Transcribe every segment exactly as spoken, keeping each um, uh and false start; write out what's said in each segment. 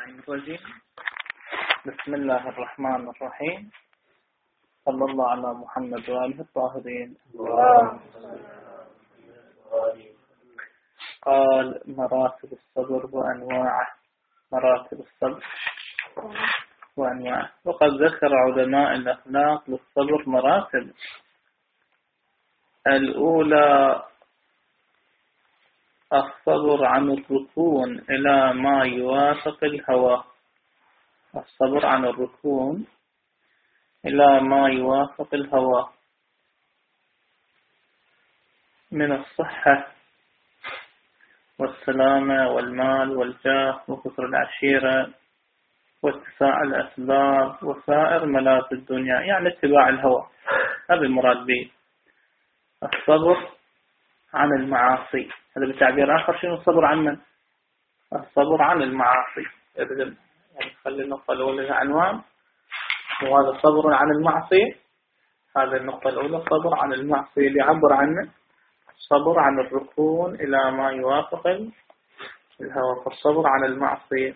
الشيطان الرجيم. بسم الله الرحمن الرحيم. صلى الله على محمد وآله الطاهرين. قال مراتب الصبر وأنواعه. مراتب الصبر وأنواعه. وقد ذكر علماء الأخلاق للصبر مراتب. الأولى الصبر عن الركون إلى ما يوافق الهوى. الصبر عن الركون إلى ما يوافق الهوى من الصحة والسلامة والمال والجاه وكثر العشيرة واتساع الأسباب وسائر ملاذ الدنيا، يعني اتباع الهوى. هذا المراد به. الصبر عن المعاصي، هذا بتعبير آخر. شنو الصبر عن من؟ الصبر عن المعاصي. يعني خلي النقطة الأولى عنوان، وهذا الصبر عن المعصية. هذه النقطة الأولى، الصبر عن المعصية اللي يعبر عنه الصبر عن الركون إلى ما يوافق الهوى. فالصبر عن المعصية.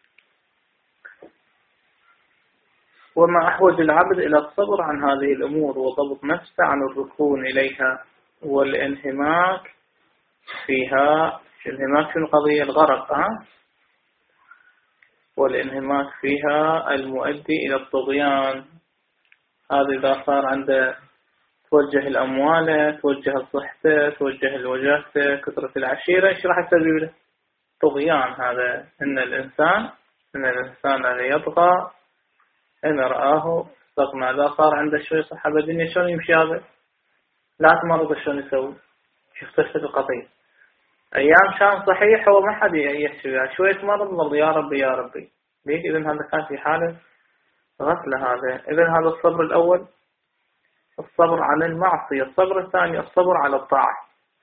وما أحوج العبد إلى الصبر عن هذه الأمور وضبط نفسه عن الركون إليها والانهماك فيها. الانهماك في القضية الغرق، ها؟ والانهماك فيها المؤدي إلى الطغيان. هذا إذا صار عنده توجه الأموال، توجه صحته، توجه الوجاهته، كثرة العشيرة، إيش راح يسبب له؟ طغيان. هذا إن الإنسان إن الإنسان الذي يطغى إن رآه استغنى. إذا صار عنده شوي صحة بدنية شلون يمشي هذا؟ لا تمرض شلون يسوي؟ شوف تفسد القضية. أيام كان صحيح هو ما حد يحكي بها، شوية مرض مرض يا ربي يا ربي. ليش؟ إذن هذا كان في حالة غفلة. هذا إذن هذا الصبر الأول، الصبر عن المعصية. الصبر الثاني الصبر على الطاعة،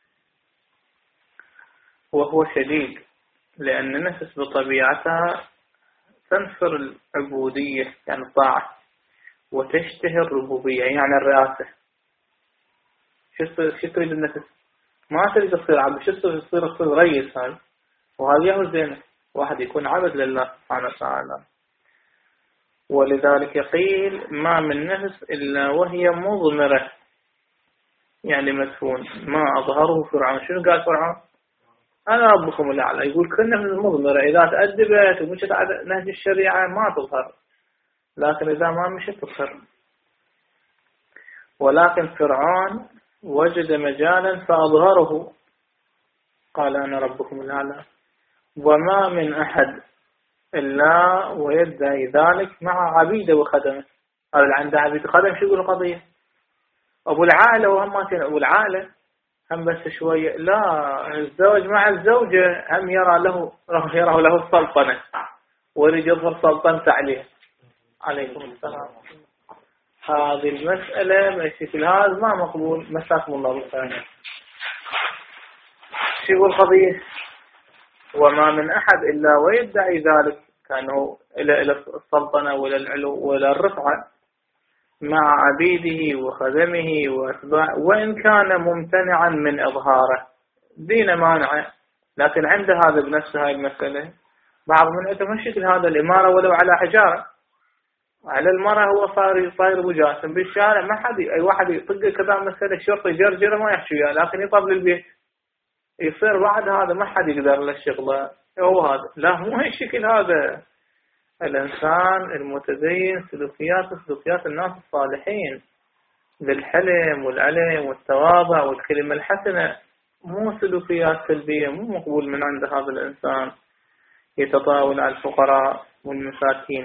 وهو شديد لأن النفس بطبيعتها تنفر العبودية يعني الطاعة وتشتهي الربوبية يعني الرئاسة. شو تريد النفس؟ ما تريد تصير عبد، شو تصير؟ تصير تصير رئيس. هاي وهذه هو زينة، واحد يكون عبد لله سبحانه وتعالى. ولذلك يقيل ما من نفس إلا وهي مضمرة، يعني مدفون. ما أظهره فرعون. شنو قال فرعون؟ أنا ربكم الأعلى. يقول كل نفس مضمرة إذا تأدبت ومشت على نهج الشريعة ما تظهر، لكن إذا ما مشت تظهر. ولكن فرعون وجد مجالا فأظهره، قال أنا ربكم الأعلى. وما من أحد إلا ويدعي ذلك مع عبيده وخدمه. هذا اللي عنده عبيد خدم شو يقول القضية؟ أبو العائلة وهم ماتين. أبو العائلة هم بس شوية. لا، الزوج مع الزوجة هم يرى له يرى له السلطنة ويريد يظهر سلطنته عليه. عليكم السلام. هذه المسألة بشكل هذا ما مقبول. مساكم الله بالخير. شو يقول القضية؟ وما من أحد إلا ويدعي ذلك، كانوا إلى إلى السلطنة وإلى العلو وإلى الرفعة مع عبيده وخدمه وأتباعه، وإن كان ممتنعا من إظهاره دين مانعه، لكن عند هذا بنفسه هاي المسألة بعض من يتمشكل هذا الإمارة ولو على حجارة. على المرأة هو صار صاير أبو جاسم بالشارع، ما حد أي واحد يطق كذا مسألة الشرطة يجرجره ما يحكي وياه، لكن يطبل البيت يصير بعد هذا ما حد يقدر له الشغلة. هو هذا. لا، مو هي الشكل هذا. الإنسان المتدين سلوكيات سلوكيات الناس الصالحين بالحلم والعلم والتواضع والكلمة الحسنة، مو سلوكيات سلبية. مو مقبول من عند هذا الإنسان يتطاول على الفقراء والمساكين.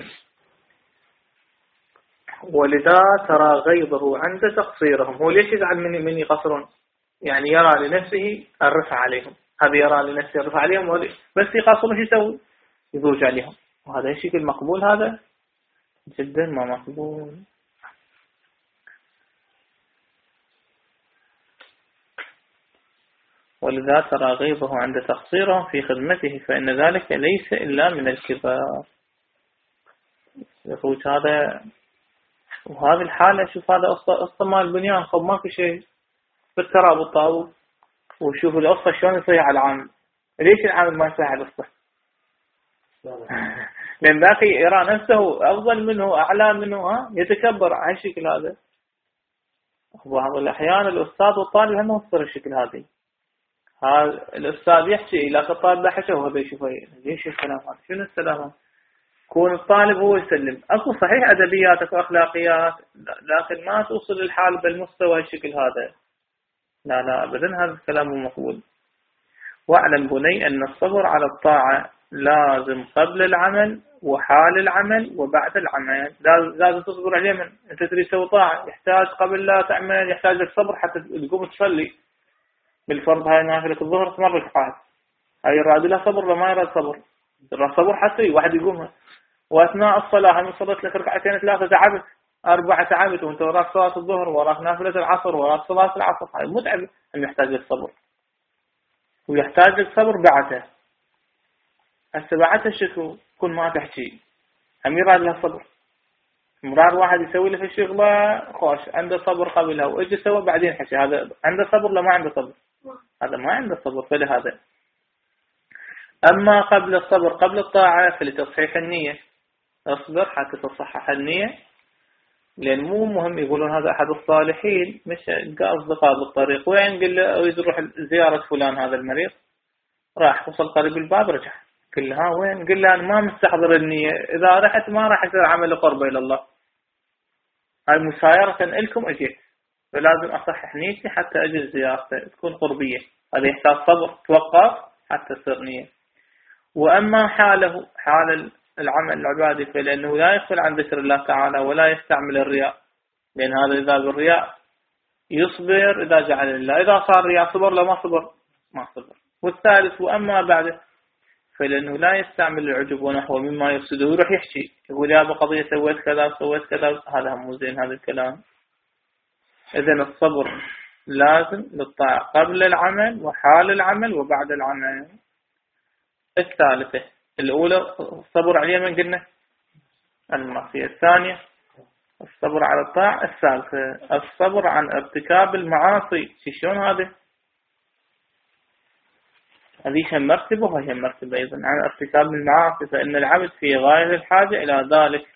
ولذا ترى غيظه عند تقصيرهم. هو ليش يزعل من من يقصرون؟ يعني يرى لنفسه الرفع عليهم. هذا يرى لنفسه الرفع عليهم بس يقصرون شو يسوي؟ يزوج عليهم. وهذا شكل مقبول؟ هذا جدا ما مقبول. ولذا ترى غيظه عند تقصيرهم في خدمته، فإن ذلك ليس إلا من الكبار. يقول هذا. وهذه الحالة شوف هذا قصة مال البنيان، خب ما في شيء بالترابط طاوله. وشوف القصة شلون يصيح على العامل. ليش العامل ما يصيح على القصة؟ لأن باقي يرى نفسه أفضل منه أعلى منه، ها يتكبر على الشكل هذا. بعض الأحيان الأستاذ والطالب هم يصير الشكل هذه. هذا الأستاذ يحكي لكن الطالب حكى وهذا يشوفه ليش الكلام هذا، شنو السلام؟ كون الطالب هو يسلم. أكو صحيح أدبيات وأخلاقيات لكن ما توصل الحال بالمستوى الشكل هذا. لا لا أبدا، هذا الكلام مو مقبول. واعلم بني أن الصبر على الطاعة لازم قبل العمل وحال العمل وبعد العمل. لازم تصبر عليه. من أنت تريد تسوي طاعة يحتاج قبل لا تعمل يحتاج لك صبر حتى تقوم تصلي بالفرض. هاي نافلة الظهر ثمان ركعات، هاي يراد لها صبر ولا ما يراد صبر؟ يراد صبر حتى واحد يقومها. وأثناء الصلاة هم صلت لك ركعتين ثلاثة تعبت، أربعة تعبت، وأنت وراك صلاة الظهر وراك نافلة العصر وراك صلاة العصر، هاي متعب. هم يحتاج لك صبر ويحتاج لك صبر بعده. هسه بعدها شكو كل ما تحكي هم يراد لها صبر. مرار واحد يسوي له في الشغلة خوش عنده صبر قبلها وإجي سوى بعدين حكي، هذا عنده صبر لا ما عنده صبر؟ هذا ما عنده صبر. فلهذا أما قبل الصبر قبل الطاعة فلتصحيح النية. اصبر حتى تصحح النية، لأن مو مهم يقولون هذا أحد الصالحين مش قال أصدقاء بالطريق وين قل له أريد أروح زيارة فلان هذا المريض، راح وصل قريب الباب رجع قل ها وين، قل له أنا ما مستحضر النية، إذا رحت ما راح يصير عمل قربة إلى الله. هاي مسايرة لكم أجيت، فلازم أصحح نيتي حتى أجي زيارته تكون قربية. هذا يحتاج صبر، توقف حتى تصير نية. وأما حاله حال العمل العبادي فلأنه لا يغفل عن ذكر الله تعالى ولا يستعمل الرياء، لأن هذا إذا بالرياء يصبر إذا جعل الله، إذا صار رياء صبر لما صبر ما صبر. والثالث وأما بعده فلأنه لا يستعمل العجب ونحوه مما يفسده، يروح يحكي يقول يا بقضية سويت كذا سويت كذا، هذا مو زين هذا الكلام. إذن الصبر لازم للطاعة قبل العمل وحال العمل وبعد العمل. الثالثة الأولى الصبر على من قلنا المعصية، الثانية الصبر على الطاعة، الثالثة الصبر عن ارتكاب المعاصي. شلون هذا؟ هذه مرتبة وهي مرتبة أيضا عن ارتكاب المعاصي، فإن العبد في غاية الحاجة إلى ذلك.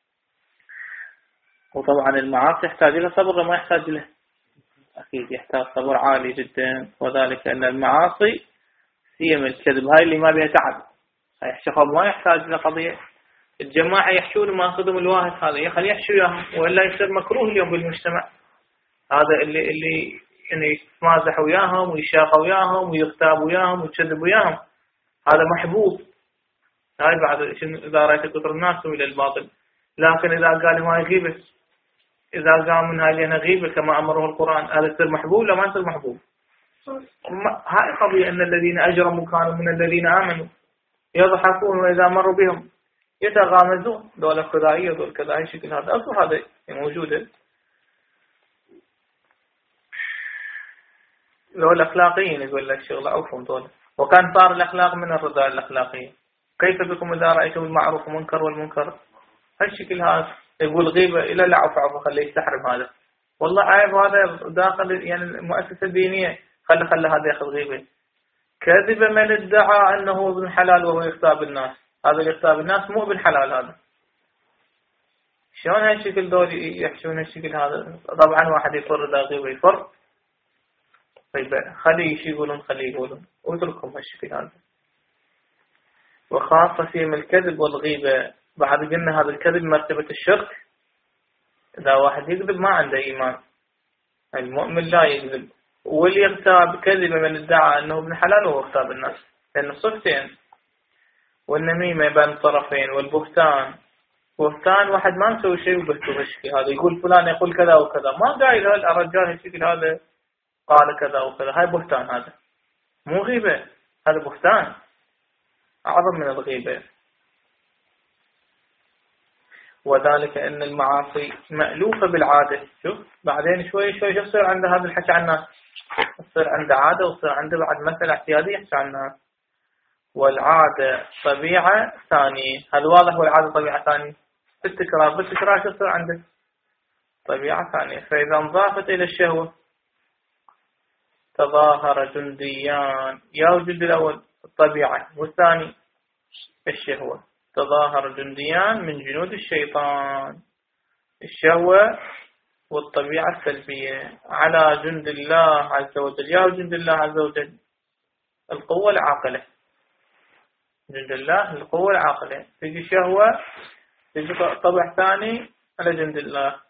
وطبعا المعاصي يحتاج إلى صبر وما يحتاج له؟ أكيد يحتاج صبر عالي جدا، وذلك أن المعاصي سيما الكذب هاي اللي ما بها تعب، هاي شغل ما يحتاج لقضية. الجماعة يحشون ما أخذهم الواحد هذا يخلي يحشوا ياهم وإلا يصير مكروه اليوم بالمجتمع. هذا اللي اللي يعني يتمازح وياهم ويشاق وياهم ويغتاب وياهم ويكذب وياهم هذا محبوب. هاي بعد إذا رأيت كثر الناس إلى الباطل. لكن إذا قال ما يغيبه، إذا قام من هاي لنا غيبة كما أمره القرآن، هذا يصير محبوب لا ما يصير محبوب؟ هاي قضية أن الذين أجرموا كانوا من الذين آمنوا يضحكون وإذا مروا بهم يتغامزون. دولة خدائية دول كذا أي شكل هذا أصلا هذا موجودة. لو الأخلاقيين يقول لك شغلة أوفهم دولة. وكان صار الأخلاق من الرذائل الأخلاقية. كيف بكم إذا رأيتم المعروف منكر والمنكر هالشكل هذا يقول غيبة إلى لا عفو عفو خليه يستحرم هذا. والله عيب هذا داخل يعني المؤسسة الدينية خلى خلى هذا يأخذ غيبة. كذب من ادعى أنه ابن حلال وهو يغتاب الناس. هذا اللي يغتاب الناس مو ابن حلال هذا. شلون هالشكل دول يحشون هالشكل هذا؟ طبعا واحد يفر ذا غيبة يفر طيب خليه شي يقولون خليه يقولون واتركهم هالشكل هذا. وخاصة فيهم الكذب والغيبة. بعد قلنا هذا الكذب مرتبة الشرك. إذا واحد يكذب ما عنده إيمان. المؤمن لا يكذب. واللي يغتاب كذب من ادعى أنه ابن حلال وهو اغتاب الناس، لأن الصفتين. والنميمة بين الطرفين والبهتان. بهتان واحد ما مسوي شيء وبهته بالشكل هذا يقول فلان يقول كذا وكذا ما قايل الرجال الشكل هذا قال كذا وكذا. هاي بهتان، هذا مو غيبة، هذا بهتان أعظم من الغيبة. وذلك أن المعاصي مألوفة بالعادة. شوف بعدين شوي شوي شو يصير عنده هذا الحكي عن الناس، يصير عنده عادة ويصير عنده بعد مثل اعتيادي يحكي عن الناس. والعادة طبيعة ثانية. هل واضح؟ والعادة طبيعة ثانية بالتكرار. بالتكرار شو يصير عنده؟ طبيعة ثانية. فإذا انضافت إلى الشهوة تظاهر جنديان. يا الجند الأول الطبيعة والثاني الشهوة. تظاهر جنديان من جنود الشيطان، الشهوة والطبيعة السلبية، على جند الله عز وجل. يا جند الله عز وجل القوة العاقلة، جند الله القوة العاقلة، تجي شهوة، تجي طبع ثاني على جند الله.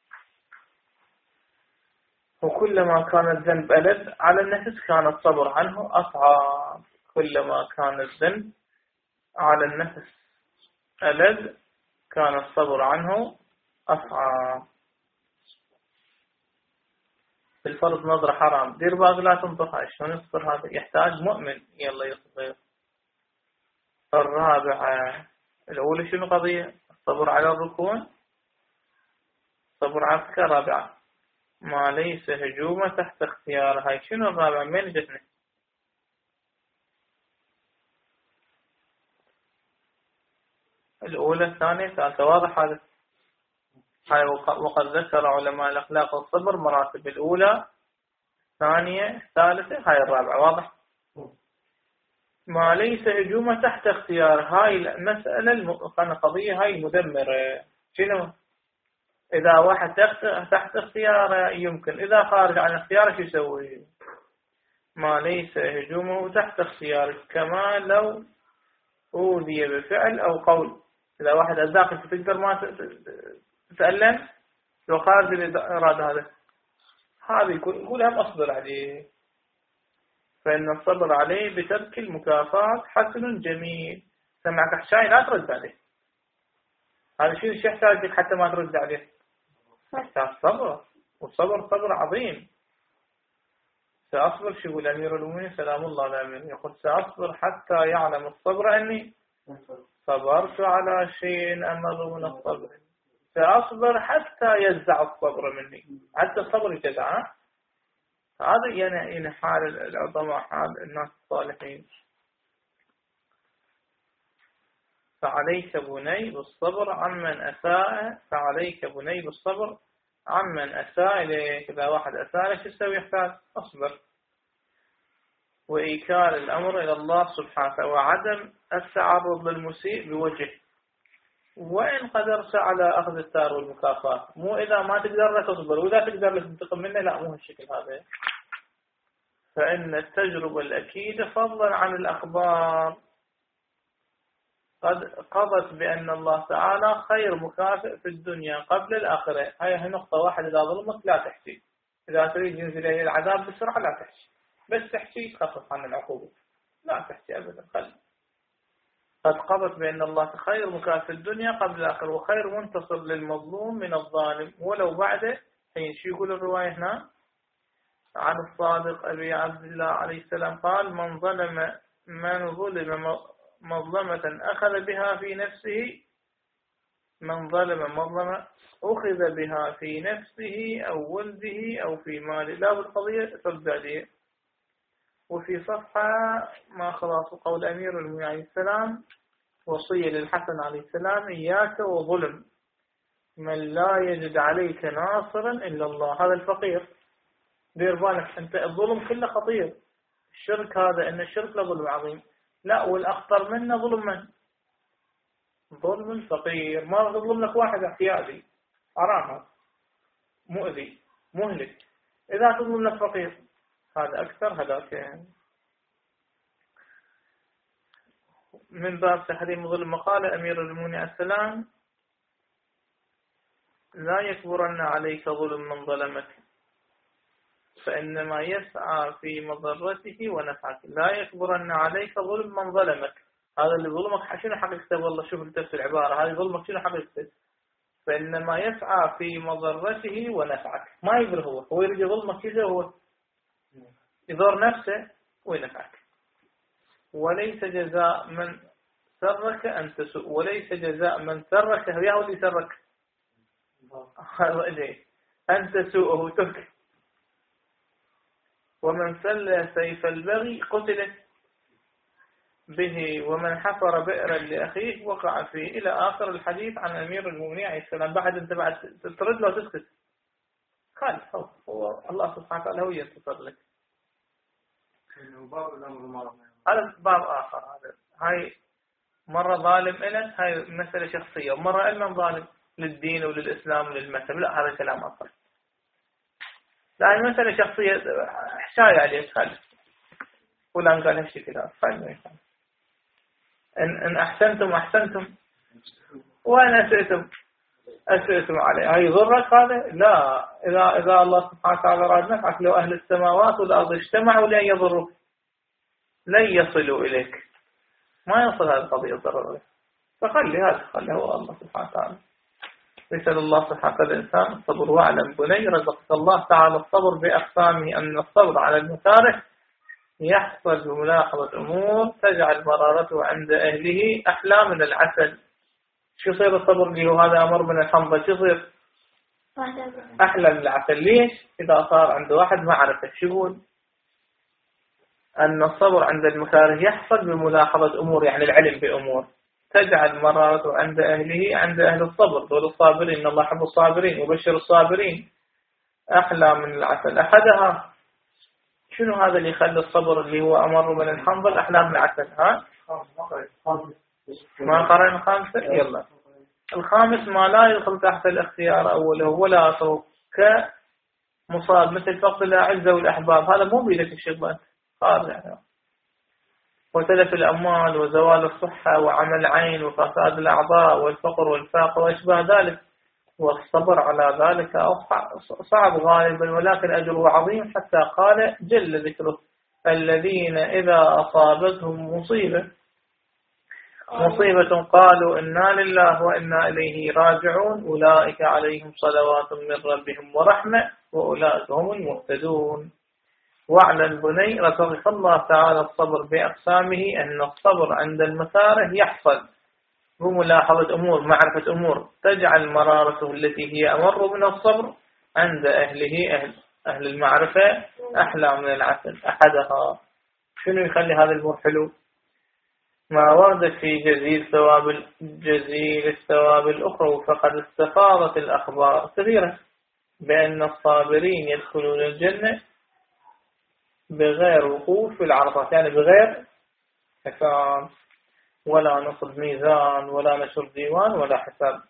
وكلما كان الذنب ألذ على النفس كان الصبر عنه أصعب. كلما كان الذنب على النفس ألذ كان الصبر عنه أصعب. بالفرض نظرة حرام، دير بالك لا تنطقها، شلون يصبر هذا؟ يحتاج مؤمن يلا يصبر. الرابعة، الأولى شنو قضية؟ الصبر على الركون، صبر على الركعة. رابعة ما ليس هجومه تحت اختيار. هاي شنو الرابعة؟ من جتنا؟ الأولى الثانية الثالثة، واضح هذا؟ هاي وقد ذكر علماء الأخلاق والصبر مراتب، الأولى الثانية الثالثة، هاي الرابعة. واضح؟ ما ليس هجومه تحت اختيار، هاي المسألة القضية هاي مدمرة. شنو؟ إذا واحد تحت اختياره يمكن، إذا خارج عن اختياره شو يسوي؟ ما ليس هجومه تحت اختيارك، كما لو أوذي بفعل أو قول. إذا واحد أذاك أنت تقدر ما تتألم لو خارج الإرادة، هذا هذا يقول هم أصبر عليه، فإن الصبر عليه بترك المكافآت حسن جميل. سمعك حشاي لا ترد عليه، هذا شيء يحتاج حتى ما ترد عليه، يحتاج صبر، والصبر صبر عظيم. سأصبر، شو يقول أمير المؤمنين سلام الله عليه، يقول سأصبر حتى يعلم الصبر أني صبرت على شيء أمر من الصبر. سأصبر حتى يجزع الصبر مني، حتى الصبر يجزع. هذا يعني حال العظماء، حال الناس الصالحين. فعليك بني بالصبر عمن أساء، فعليك بني بالصبر عمن أساء إليك. إذا واحد أساء لك تسوي؟ يحتاج أصبر. وإيكال الأمر إلى الله سبحانه، وعدم التعرض للمسيء بوجه، وإن قدرت على أخذ الثار والمكافأة. مو إذا ما تقدر لك تصبر، وإذا تقدر لك تنتقم منه، لا، مو هالشكل هذا. فإن التجربة الأكيدة فضلا عن الأخبار قد قضت بأن الله تعالى خير مكافئ في الدنيا قبل الآخرة. هاي نقطة واحدة، إذا ظلمك لا تحكي، إذا تريد ينزل إليه العذاب بسرعة لا تحكي، بس تحكي تخفف عن العقوبة، لا تحكي أبدا. خل قد قضت بأن الله خير مكافئ في الدنيا قبل الآخرة، وخير منتصر للمظلوم من الظالم ولو بعده حين. شو يقول الرواية هنا عن الصادق أبي عبد الله عليه السلام قال: من ظلم من ظلم مظلمة أخذ بها في نفسه، من ظلم مظلمة أخذ بها في نفسه أو ولده أو في ماله. لا بالقضية ترجع لي. وفي صفحة ما خلاص قول أمير المؤمنين عليه السلام وصية للحسن عليه السلام: إياك وظلم من لا يجد عليك ناصرا إلا الله. هذا الفقير، دير بالك أنت، الظلم كله خطير. الشرك هذا، أن الشرك لظلم عظيم. لا، والأخطر منه ظلم من؟ ظلم الفقير. ما تظلم لك واحد احتياجي، حرام، مؤذي، مهلك. إذا تظلم لك فقير، هذا أكثر هلاك. من باب تحريم ظلم قال أمير المؤمنين عليه السلام: لا يكبرن عليك ظلم من ظلمك، فإنما يسعى في مضرته ونفعك. لا يكبرن عليك ظلم من ظلمك، هذا اللي ظلمك شنو حقيقته؟ والله شوف التفسير العبارة هذه، ظلمك شنو حقيقته؟ فإنما يسعى في مضرته ونفعك. ما يقدر هو هو يريد ظلمك كذا، هو يضر نفسه وينفعك. وليس جزاء من سرك أن تسوء، وليس جزاء من سرك هو هو اللي سرك أن تسوءه ترك. ومن سل سيف البغي قتل به، ومن حفر بئرا لأخيه وقع فيه، إلى آخر الحديث عن أمير المؤمنين عليه السلام. بعد أنت بعد ترد له تسكت، خالد هو, هو الله سبحانه وتعالى هو ينتصر لك. هذا باب آخر. هذا هاي مرة ظالم إلك، هاي مسألة شخصية، ومرة إلنا ظالم للدين وللإسلام وللمذهب، لا هذا كلام آخر. لا هي مسألة شخصية، حشاية عليك خلي فلان قال هالشي كذا، خلي إن إن أحسنتم أحسنتم وإن أسئتم أسئتم عليه، هاي يضرك هذا؟ لا، إذا إذا الله سبحانه وتعالى راد نفعك، لو أهل السماوات والأرض اجتمعوا لن يضروك، لن يصلوا إليك، ما يصل هذه القضية الضرر لك، فخلي هذا خلي هو الله سبحانه وتعالى. يسأل الله سبحانه الإنسان الصبر. واعلم بني رزقك الله تعالى الصبر بأقسامه، أن الصبر على المكاره يحصل بملاحظة أمور تجعل مرارته عند أهله أحلى من العسل. شو يصير الصبر اللي هو هذا أمر من الحنظل؟ شو يصير؟ أحلى من العسل. ليش؟ إذا صار عند واحد معرفة شو يقول؟ أن الصبر عند المكاره يحصل بملاحظة أمور، يعني العلم بأمور تجعل مرارته عند أهله عند أهل الصبر، دول الصابرين، إن الله يحب الصابرين وبشر الصابرين، أحلى من العسل. أحدها شنو هذا اللي يخلي الصبر اللي هو أمر من الحنظل أحلى من العسل؟ ها؟ ما قرأنا الخامسة؟ يلا الخامس ما لا يدخل تحت الاختيار أوله ولا آخره، كمصاب مثل فقد الأعزة والأحباب، هذا مو بيدك الشغلات خارج يعني، وتلف الأموال وزوال الصحة وعمل العين وفساد الأعضاء والفقر والفاقة وأشباه ذلك. والصبر على ذلك صعب غالبا، ولكن أجره عظيم، حتى قال جل ذكره: الذين إذا أصابتهم مصيبة مصيبة قالوا إنا لله وإنا إليه راجعون أولئك عليهم صلوات من ربهم ورحمة وأولئك هم المهتدون. واعلم بني رزقك الله تعالى الصبر بأقسامه، أن الصبر عند المكاره يحصل بملاحظة أمور، معرفة أمور تجعل مرارته التي هي أمر من الصبر عند أهله أهل, أهل المعرفة أحلى من العسل. أحدها شنو يخلي هذا الأمور حلو؟ ما ورد في جزيل ثواب جزيل الثواب الأخرى، فقد استفاضت الأخبار كثيرة بأن الصابرين يدخلون الجنة بغير وقوف في العرصات، يعني بغير حساب ولا نصب ميزان ولا نشر ديوان ولا حساب.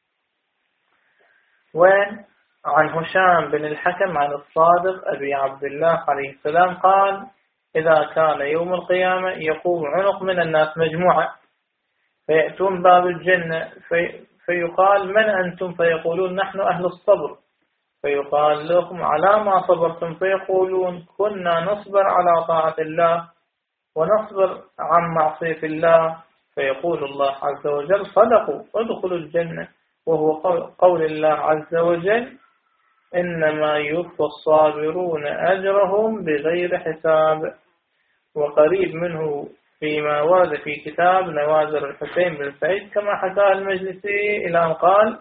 وين عن هشام بن الحكم عن الصادق أبي عبد الله عليه السلام قال: إذا كان يوم القيامة يقوم عنق من الناس مجموعة فيأتون باب الجنة في فيقال: من أنتم؟ فيقولون: نحن أهل الصبر. فيقال لهم: على ما صبرتم؟ فيقولون: كنا نصبر على طاعة الله ونصبر عن معصية الله. فيقول الله عز وجل: صدقوا ادخلوا الجنة. وهو قول الله عز وجل: إنما يوفى الصابرون أجرهم بغير حساب. وقريب منه فيما ورد في كتاب نوازل الحسين بن سعيد كما حكاه المجلسي إلى أن قال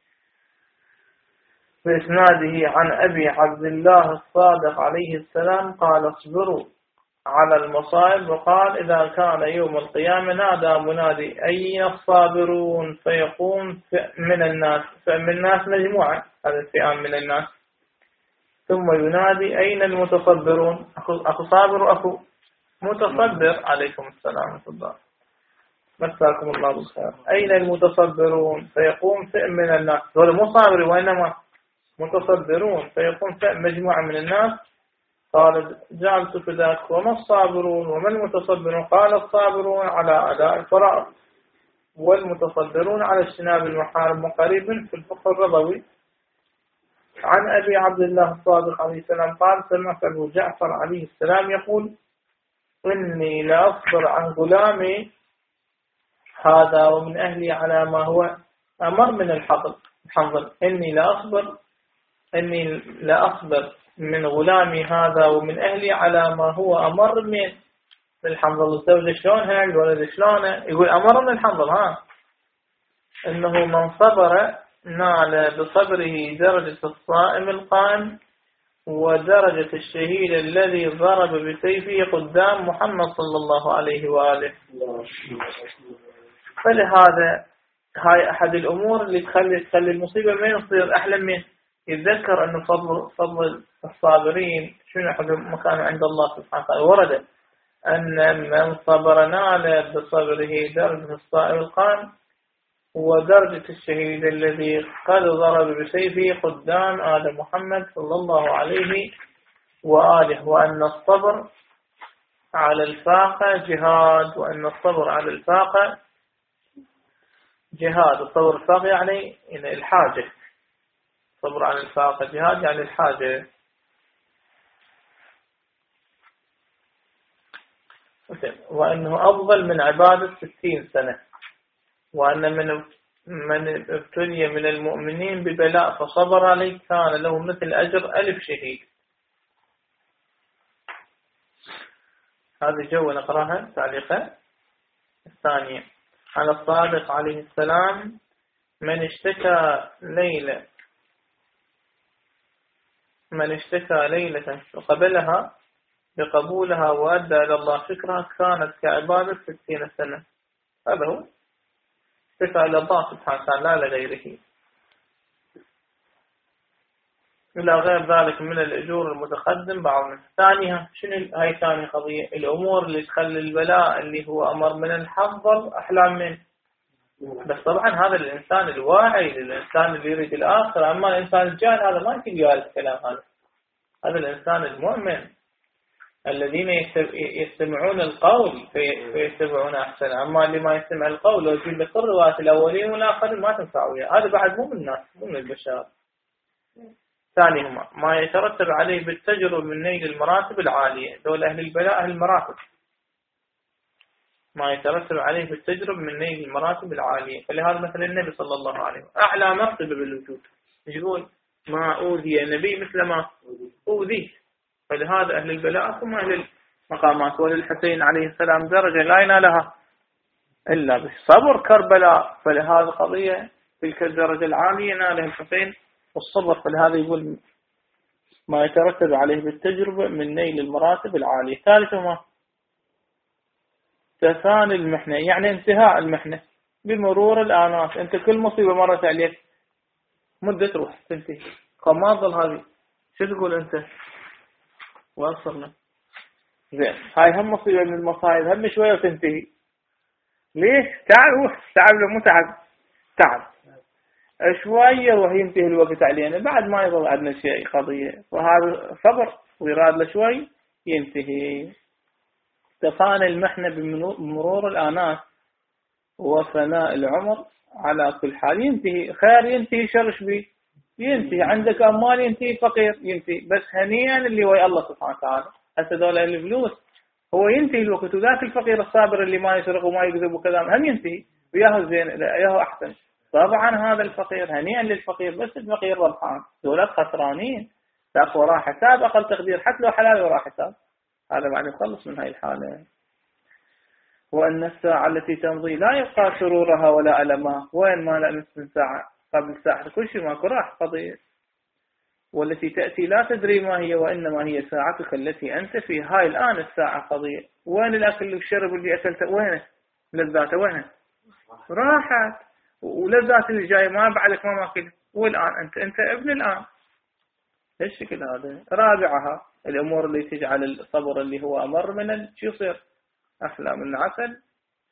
بإسناده عن أبي عبد الله الصادق عليه السلام قال: اصبروا على المصائب. وقال: إذا كان يوم القيامة نادى منادي: أين الصابرون؟ فيقوم من الناس، فمن الناس مجموعة، هذا الفئام من الناس، ثم ينادي: أين المتصبرون؟ أخو, أخو صابر وأخو متصبر، عليكم السلام ورحمة الله، مساكم الله بالخير. أين المتصبرون؟ فيقوم فئام من الناس، هذا مو صابر وإنما متصبرون، فيقوم فئام مجموعة من الناس. قال: جعلت فداك، وما الصابرون وما المتصبرون؟ قال: الصابرون على أداء الفرائض والمتصبرون على اجتناب المحارم. وقريبا في الفقه الرضوي عن أبي عبد الله الصادق عليه السلام قال: سمعت أبو جعفر عليه السلام يقول: إني لا أصبر عن غلامي هذا ومن أهلي على ما هو أمر من الحظل. إني لا أصبر إني لا أصبر من غلامي هذا ومن أهلي على ما هو أمر من الحنظل. الزوجة شلونها؟ الولد شلونه؟ يقول أمر من الحنظل. ها إنه من صبر نال بصبره درجة الصائم القائم ودرجة الشهيد الذي ضرب بسيفه قدام محمد صلى الله عليه وآله. فلهذا هاي أحد الأمور اللي تخلي تخلي المصيبة ما يصير أحلى من يتذكر أن فضل فضل الصابرين شنو حق مكان عند الله سبحانه وتعالى. ورد أن من صبر نال بصبره درجة الصائم القائم ودرجة الشهيد الذي قد ضرب بسيفه قدام آل محمد صلى الله عليه وآله، وأن الصبر على الفاقة جهاد، وأن الصبر على الفاقة جهاد. الصبر الفاقة يعني الحاجة، الصبر على الفاقة جهاد يعني الحاجة. وأنه أفضل من عبادة ستين سنة، وأن من من ابتلي من المؤمنين ببلاء فصبر عليه كان له مثل أجر ألف شهيد. هذه جو نقراها تعليقة الثانية. على الصادق عليه السلام: من اشتكى ليلة من اشتكى ليلة وقبلها بقبولها وأدى إلى الله شكرها كانت كعبادة ستين سنة. هذا هو اشتكى إلى الله سبحانه وتعالى لا لغيره. إلى غير ذلك من الأجور المتقدم بعض من ثانيها. شنو هاي ثاني قضية؟ الأمور اللي تخلي البلاء اللي هو أمر من الحظ أحلى منه. بس طبعا هذا الإنسان الواعي، الإنسان اللي يريد الآخر. أما الإنسان الجاهل هذا ما يمكن يقال الكلام هذا. هذا الإنسان المؤمن الذين يستمعون القول فيتبعون أحسن. أما اللي ما يستمع القول ويجيب لك الروايات الأولين والآخرين ما تنفع وياه، هذا بعد مو من الناس، مو من البشر. ثانيهما ما يترتب عليه بالتجربة من نيل المراتب العالية. دول أهل البلاء أهل المراتب، ما يترتب عليه بالتجربة من نيل المراتب العالية. فلهذا مثل النبي صلى الله عليه وسلم أعلى مرتبة بالوجود، يقول ما أوذي النبي مثل ما أوذيت. فلهذا أهل البلاء هم أهل المقامات. وللحسين عليه السلام درجة لا ينالها إلا بالصبر كربلاء، فلهذا قضية تلك الدرجة العالية نالها الحسين والصبر. فلهذا يقول ما يترتب عليه بالتجربة من نيل المراتب العالية. ثالثهما تثاني المحنة، يعني انتهاء المحنة بمرور الآنات. أنت كل مصيبة مرت عليك مدة تروح تنتهي، ما تظل هذه. شو تقول أنت؟ وصلنا زين، هاي هم مصيبة من المصايب، هم شوية وتنتهي. ليش؟ تعب، تعب له مو تعب، تعب شوية وهي ينتهي الوقت علينا، بعد ما يظل عندنا شيء قضية. وهذا صبر ويراد له شوي ينتهي. تفاني المحنة بمرور الآنات وفناء العمر على كل حال. ينتهي خير ينتهي شر شبيه ينتهي. عندك أموال ينتهي فقير ينتهي. بس هنيئا اللي ويا الله سبحانه وتعالى. هسه دولة الفلوس هو ينتهي الوقت، وذاك الفقير الصابر اللي ما يسرق وما يكذب وكذا هم ينتهي وياه زين وياه أحسن. طبعا هذا الفقير هنيئا للفقير، بس الفقير ربحان، دولات خسرانين. لا وراء حساب أقل تقدير، حتى لو حلال وراء حساب. هذا بعد يخلص من هاي الحالة. وأن الساعة التي تمضي لا يبقى سرورها ولا ألمها. وين ما لا نصف ساعة قبل ساعة كل شيء ماكو راح قضية. والتي تأتي لا تدري ما هي، وإنما هي ساعتك التي أنت في. هاي الآن الساعة قضية. وين الأكل والشرب اللي أكلته؟ وين لذاته؟ وين راحت؟ ولذات اللي جاي ما بعدك ما ماكل. والآن أنت أنت ابن الآن. الشكل هذا. رابعها الأمور اللي تجعل الصبر اللي هو أمر من الشي يصير أحلى من العسل.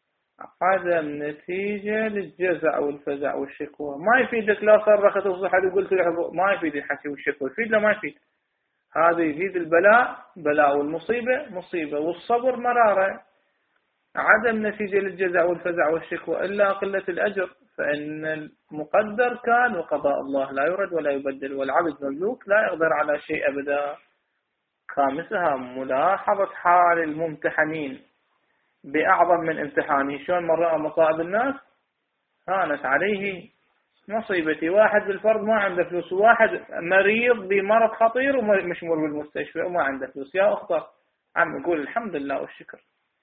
عدم نتيجة للجزع والفزع والشكوى. ما يفيدك لا صرخت وصحت وقلت له، ما يفيد الحكي والشكوى، يفيد له ما يفيد. هذا يزيد البلاء بلاء، والمصيبة مصيبة، والصبر مرارة. عدم نتيجة للجزع والفزع والشكوى إلا قلة الأجر، فإن المقدر كان وقضاء الله لا يرد ولا يبدل، والعبد مملوك لا يقدر على شيء أبدا. خامسها ملاحظة حال الممتحنين بأعظم من امتحانه. شلون من رأى مصائب الناس هانت عليه مصيبتي. واحد بالفرض ما عنده فلوس، وواحد مريض بمرض خطير ومشمول بالمستشفى وما عنده فلوس. يا أخطر عم يقول الحمد لله والشكر.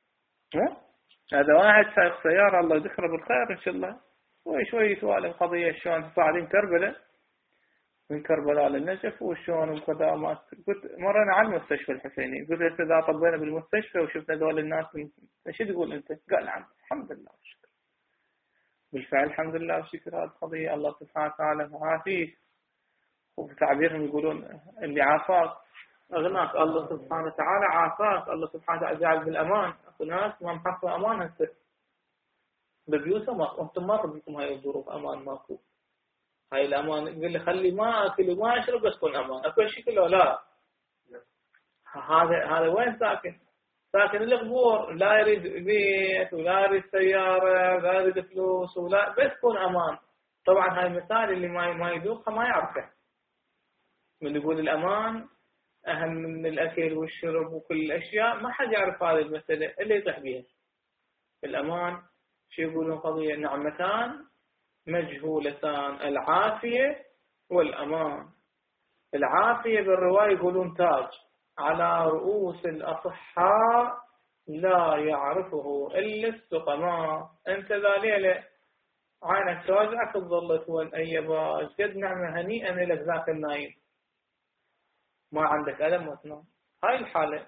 هذا واحد سائق سيارة الله يذكره بالخير إن شاء الله، شوي شوي سؤال القضية شلون صاعدين كربلاء من كربلاء للنجف وشلون وكذا. قلت مرنا على المستشفى الحسيني، قلت إذا طبينا بالمستشفى وشفنا دول الناس ايش تقول أنت؟ قال نعم الحمد لله والشكر. بالفعل الحمد لله والشكر. هذه قضية الله سبحانه وتعالى عافيه. وفي تعبيرهم يقولون اللي عافاك أغناك الله سبحانه وتعالى، عافاك الله سبحانه وتعالى، جعل بالأمان. أكو ناس ما محصل أمان هسه ببيوتهم، أنتم ما ربكم هاي الظروف أمان ماكو. هاي الأمان يقول لي خلي ما أكل وما أشرب بس تكون أمان، أكو شيء كله لا. هذا هذا وين ساكن؟ ساكن القبور، لا يريد بيت ولا يريد سيارة ولا يريد فلوس ولا بس تكون أمان. طبعا هاي المثال اللي ما ما يذوقها ما يعرفه. من يقول الأمان أهم من الأكل والشرب وكل الأشياء، ما حد يعرف هذه المسألة اللي يطيح بها. الأمان شو يقولون؟ قضية نعمتان مجهولتان، العافية والأمان. العافية بالرواية يقولون تاج على رؤوس الأصحاء لا يعرفه إلا السقماء. أنت ذا ليلة عينك توجعك تظل تقول أيبا قد نعمة هنيئا لك ذاك النايم، ما عندك ألم وتنام. هاي الحالة.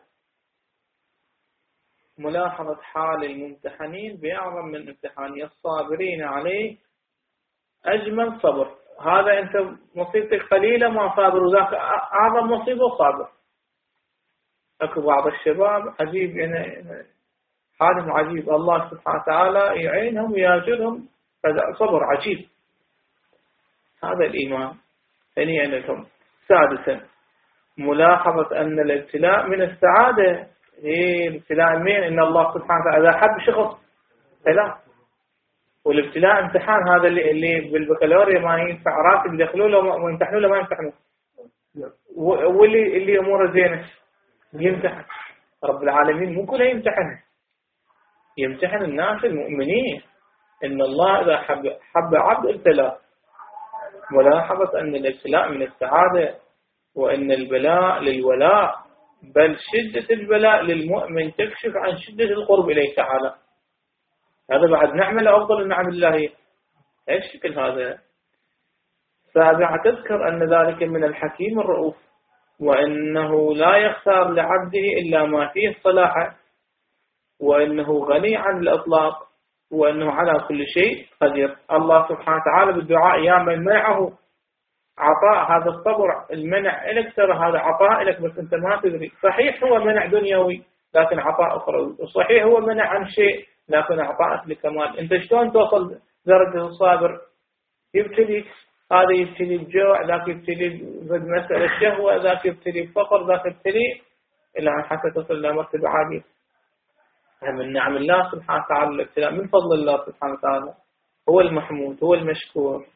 ملاحظة حال الممتحنين بأعظم من امتحاني، الصابرين عليه أجمل صبر. هذا أنت مصيبتك قليلة ما صابر، وذاك أعظم مصيبة صابر. أكو بعض الشباب عجيب، يعني حالهم عجيب، الله سبحانه وتعالى يعينهم ويأجرهم، هذا صبر عجيب. هذا الإيمان هنيئا لكم. سادسا ملاحظة أن الابتلاء من السعادة. إيه الابتلاء مين؟ إن الله سبحانه وتعالى إذا حب شخص ابتلاء، والابتلاء امتحان. هذا اللي اللي بالبكالوريا ما ينفع راتب يدخلوا له ويمتحنوا له ما يمتحنوا، واللي اللي أموره زينة يمتحن. رب العالمين مو كله يمتحن، يمتحن الناس المؤمنين. إن الله إذا حب حب عبد ابتلاء. ملاحظة أن الابتلاء من السعادة، وأن البلاء للولاء، بل شدة البلاء للمؤمن تكشف عن شدة القرب إليه تعالى. هذا بعد نعمة لأفضل النعم الله. ايش شكل هذا؟ سابعة تذكر أن ذلك من الحكيم الرؤوف، وأنه لا يختار لعبده إلا ما فيه الصلاح، وأنه غني عن الإطلاق، وأنه على كل شيء قدير. الله سبحانه وتعالى بالدعاء يا من منعه عطاء هذا الصبر، المنع إلك، ترى هذا عطاء لك بس أنت ما تدري. صحيح هو منع دنيوي لكن عطاء أخروي، وصحيح هو منع عن شيء لكن عطاءك لكمال. أنت شلون توصل درجة الصابر؟ يبتليك، هذا يبتلي الجوع، ذاك يبتلي مسألة الشهوة، ذاك يبتلي الفقر، ذاك يبتلي إلى أن حتى تصل إلى مرتبة عالية. من نعم الله سبحانه وتعالى الابتلاء، من فضل الله سبحانه وتعالى، هو المحمود هو المشكور.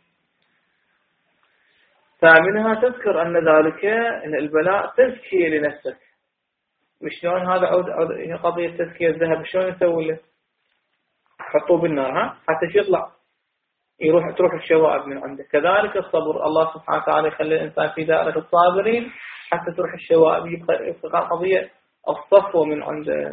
ثامنها تذكر أن ذلك إن البلاء تزكية لنفسك. وشلون هذا عود عود قضية تزكية الذهب شلون يسوي له؟ حطوه بالنار ها حتى يطلع يروح تروح الشوائب من عنده. كذلك الصبر، الله سبحانه وتعالى يخلي الإنسان في دائرة الصابرين حتى تروح الشوائب، يبقى قضية الصفوة من عنده.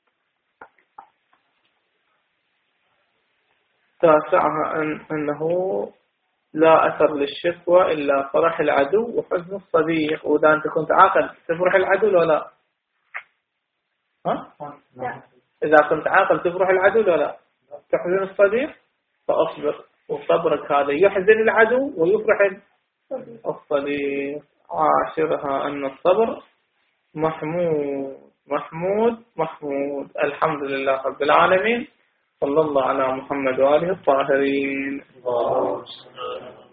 تاسعها أن أنه لا أثر للشكوى إلا فرح العدو وحزن الصديق. وإذا أنت كنت عاقل تفرح العدو ولا لا؟ ها؟ إذا كنت عاقل تفرح العدو ولا لا؟ تحزن الصديق فأصبر، وصبرك هذا يحزن العدو ويفرح الصديق. عاشرها أن الصبر محمود محمود محمود. الحمد لله رب العالمين، صلى الله على محمد وآله الطاهرين.